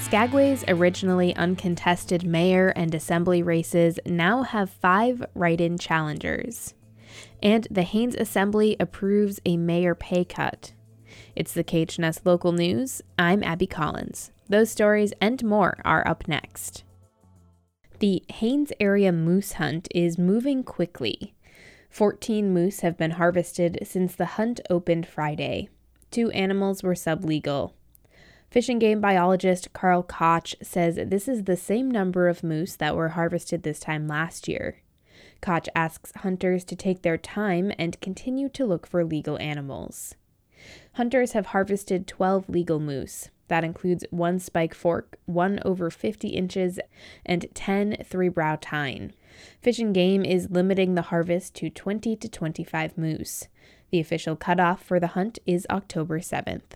Skagway's originally uncontested mayor and assembly races now have 5 write-in challengers. And the Haines Assembly approves a mayor pay cut. It's the KHNS Local News. I'm Abby Collins. Those stories and more are up next. The Haines area moose hunt is moving quickly. 14 moose have been harvested since the hunt opened Friday. 2 animals were sublegal. Fish and Game biologist Carl Koch says this is the same number of moose that were harvested this time last year. Koch asks hunters to take their time and continue to look for legal animals. Hunters have harvested 12 legal moose. That includes 1 spike fork, 1 over 50 inches, and 10 three-brow tine. Fish and Game is limiting the harvest to 20 to 25 moose. The official cutoff for the hunt is October 7th.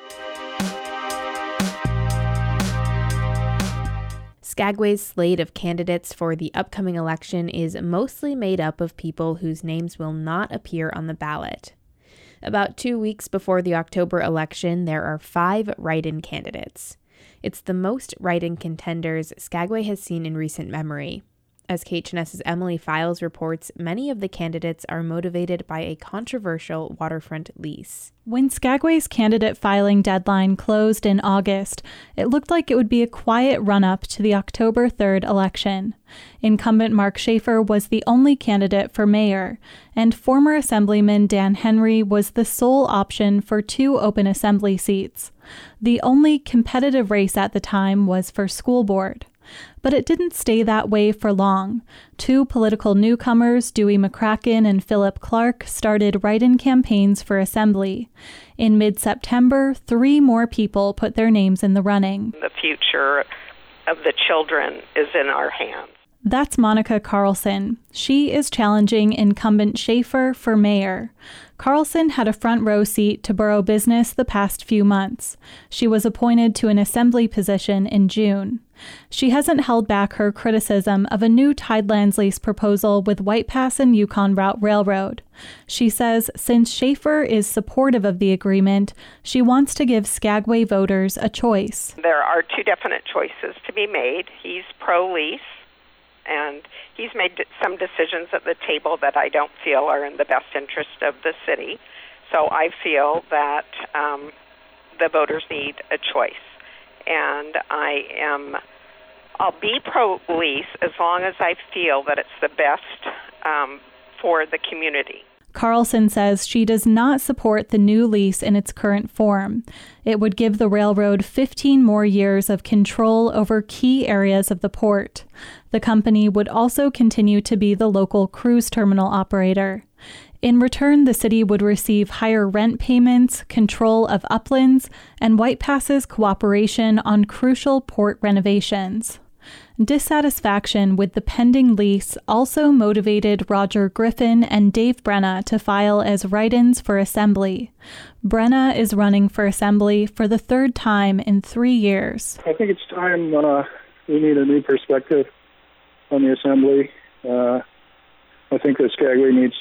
Skagway's slate of candidates for the upcoming election is mostly made up of people whose names will not appear on the ballot. About 2 weeks before the October election, there are 5 write-in candidates. It's the most write-in contenders Skagway has seen in recent memory. As KHNS's Emily Files reports, many of the candidates are motivated by a controversial waterfront lease. When Skagway's candidate filing deadline closed in August, it looked like it would be a quiet run-up to the October 3rd election. Incumbent Mark Schaefer was the only candidate for mayor, and former Assemblyman Dan Henry was the sole option for 2 open assembly seats. The only competitive race at the time was for school board. But it didn't stay that way for long. 2 political newcomers, Dewey McCracken and Philip Clark, started write-in campaigns for assembly. In mid-September, 3 more people put their names in the running. The future of the children is in our hands. That's Monica Carlson. She is challenging incumbent Schaefer for mayor. Carlson had a front row seat to borough business the past few months. She was appointed to an assembly position in June. She hasn't held back her criticism of a new Tidelands lease proposal with White Pass and Yukon Route Railroad. She says since Schaefer is supportive of the agreement, she wants to give Skagway voters a choice. There are 2 definite choices to be made. He's pro-lease, and he's made some decisions at the table that I don't feel are in the best interest of the city. So I feel that the voters need a choice. And I'll be pro-lease as long as I feel that it's the best for the community. Carlson says she does not support the new lease in its current form. It would give the railroad 15 more years of control over key areas of the port. The company would also continue to be the local cruise terminal operator. In return, the city would receive higher rent payments, control of uplands, and White Pass's cooperation on crucial port renovations. Dissatisfaction with the pending lease also motivated Roger Griffin and Dave Brenna to file as write-ins for assembly. Brenna is running for assembly for the 3rd time in 3 years. I think it's time we need a new perspective on the assembly. I think that Skagway needs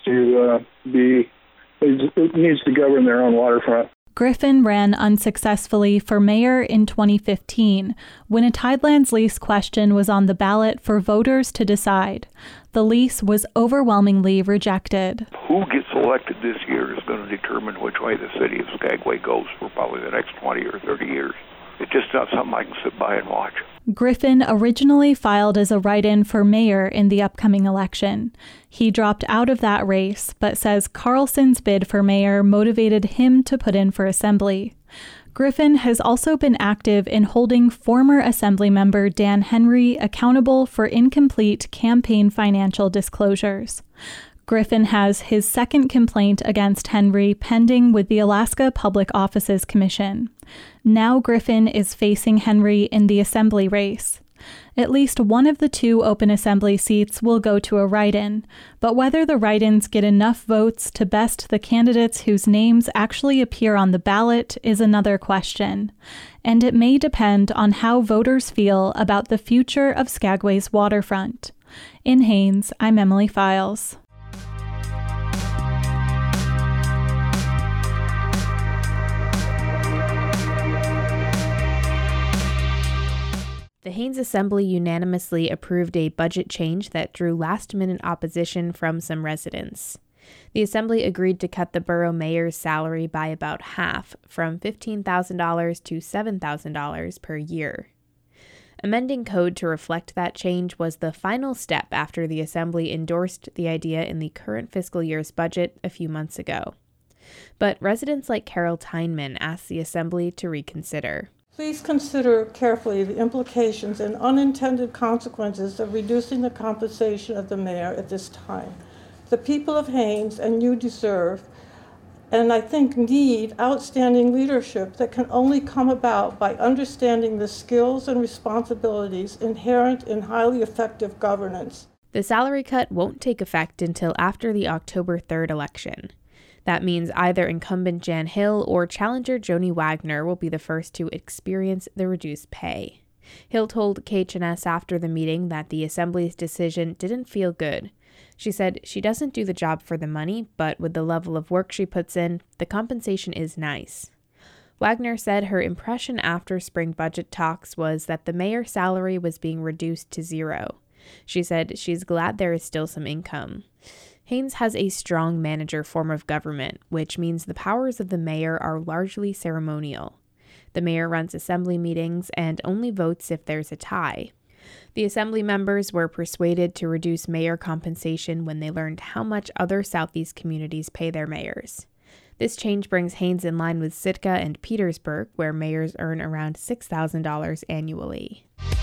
to govern their own waterfront. Griffin ran unsuccessfully for mayor in 2015 when a Tidelands lease question was on the ballot for voters to decide. The lease was overwhelmingly rejected. Who gets elected this year is going to determine which way the city of Skagway goes for probably the next 20 or 30 years. It's just not something I can sit by and watch. Griffin originally filed as a write-in for mayor in the upcoming election. He dropped out of that race, but says Carlson's bid for mayor motivated him to put in for assembly. Griffin has also been active in holding former Assemblymember Dan Henry accountable for incomplete campaign financial disclosures. Griffin has his 2nd complaint against Henry pending with the Alaska Public Offices Commission. Now Griffin is facing Henry in the assembly race. At least one of the 2 open assembly seats will go to a write-in, but whether the write-ins get enough votes to best the candidates whose names actually appear on the ballot is another question. And it may depend on how voters feel about the future of Skagway's waterfront. In Haines, I'm Emily Files. Haines Assembly unanimously approved a budget change that drew last-minute opposition from some residents. The Assembly agreed to cut the borough mayor's salary by about half, from $15,000 to $7,000 per year. Amending code to reflect that change was the final step after the Assembly endorsed the idea in the current fiscal year's budget a few months ago. But residents like Carol Tyneman asked the Assembly to reconsider. Please consider carefully the implications and unintended consequences of reducing the compensation of the mayor at this time. The people of Haines and you deserve, and I think need, outstanding leadership that can only come about by understanding the skills and responsibilities inherent in highly effective governance. The salary cut won't take effect until after the October 3rd election. That means either incumbent Jan Hill or challenger Joni Wagner will be the first to experience the reduced pay. Hill told KHNS after the meeting that the Assembly's decision didn't feel good. She said she doesn't do the job for the money, but with the level of work she puts in, the compensation is nice. Wagner said her impression after spring budget talks was that the mayor's salary was being reduced to zero. She said she's glad there is still some income. Haines has a strong manager form of government, which means the powers of the mayor are largely ceremonial. The mayor runs assembly meetings and only votes if there's a tie. The assembly members were persuaded to reduce mayor compensation when they learned how much other Southeast communities pay their mayors. This change brings Haines in line with Sitka and Petersburg, where mayors earn around $6,000 annually.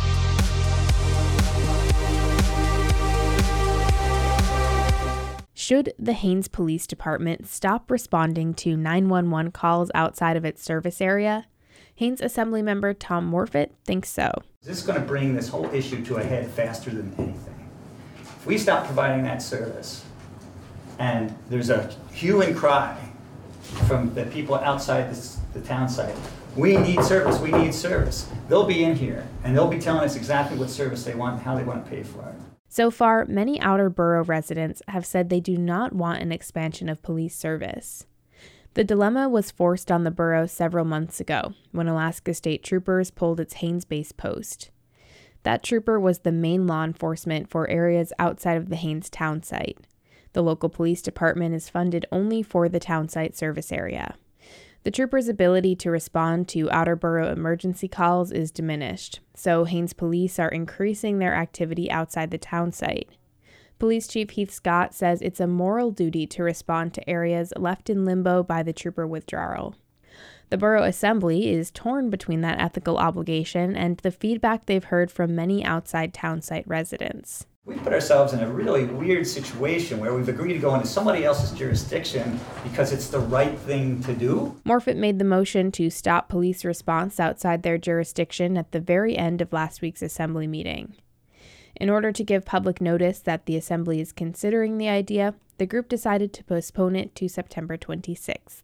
Should the Haines Police Department stop responding to 911 calls outside of its service area? Haines Assemblymember Tom Morfitt thinks so. This is going to bring this whole issue to a head faster than anything. If we stop providing that service, and there's a hue and cry from the people outside the town site, we need service, they'll be in here, and they'll be telling us exactly what service they want and how they want to pay for it. So far, many outer borough residents have said they do not want an expansion of police service. The dilemma was forced on the borough several months ago when Alaska State Troopers pulled its Haines base post. That trooper was the main law enforcement for areas outside of the Haines town site. The local police department is funded only for the town site service area. The trooper's ability to respond to outer borough emergency calls is diminished, so Haines police are increasing their activity outside the town site. Police Chief Heath Scott says it's a moral duty to respond to areas left in limbo by the trooper withdrawal. The Borough Assembly is torn between that ethical obligation and the feedback they've heard from many outside town site residents. We put ourselves in a really weird situation where we've agreed to go into somebody else's jurisdiction because it's the right thing to do. Morfitt made the motion to stop police response outside their jurisdiction at the very end of last week's Assembly meeting. In order to give public notice that the Assembly is considering the idea, the group decided to postpone it to September 26th.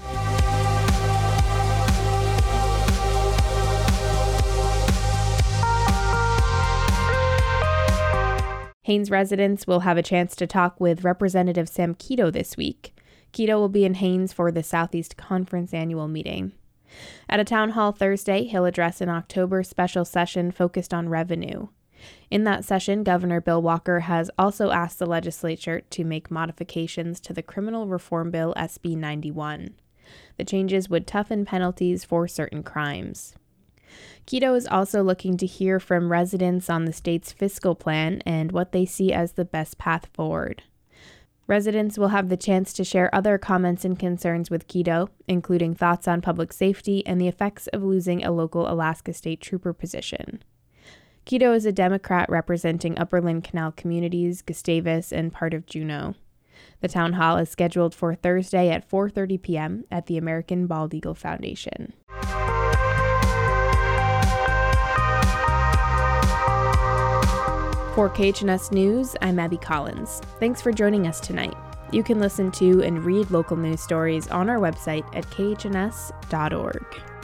Haines residents will have a chance to talk with Representative Sam Kito this week. Kito will be in Haines for the Southeast Conference annual meeting. At a town hall Thursday, he'll address an October special session focused on revenue. In that session, Governor Bill Walker has also asked the legislature to make modifications to the criminal reform bill SB 91. The changes would toughen penalties for certain crimes. Kito is also looking to hear from residents on the state's fiscal plan and what they see as the best path forward. Residents will have the chance to share other comments and concerns with Kito, including thoughts on public safety and the effects of losing a local Alaska State Trooper position. Kito is a Democrat representing Upper Lynn Canal communities, Gustavus, and part of Juneau. The town hall is scheduled for Thursday at 4:30 p.m. at the American Bald Eagle Foundation. For KHNS News, I'm Abby Collins. Thanks for joining us tonight. You can listen to and read local news stories on our website at khns.org.